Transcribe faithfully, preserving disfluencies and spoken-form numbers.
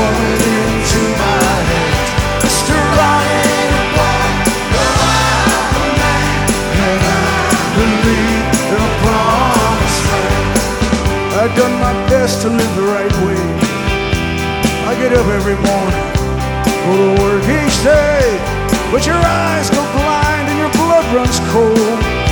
pouring into my hands. Mister Ronnie Boy, I'm a man, and I believe in a promised land. I've done my best to live the right way. I get up every morning, go to work each day, but your eyes go blind and your blood runs cold.